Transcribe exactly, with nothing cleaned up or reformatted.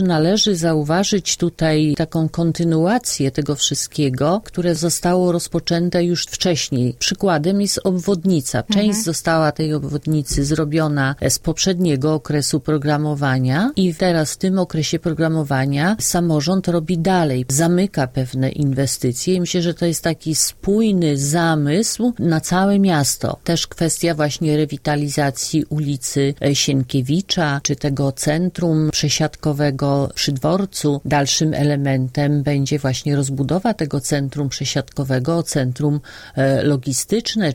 Należy zauważyć tutaj taką kontynuację tego wszystkiego, które zostało rozpoczęte już wcześniej. Przykładem jest obwodnica. Część mhm. została tej obwodnicy zrobiona z poprzedniego okresu programowania i teraz w tym okresie programowania samorząd robi dalej, zamyka pewne inwestycje i myślę, że to jest taki spójny zamysł na całe miasto. Też kwestia właśnie rewitalizacji ulicy Sienkiewicza, czy tego centrum przesiadkowego przy dworcu. Dalszym elementem będzie właśnie rozbudowa tego centrum przesiadkowego o centrum logistyczne,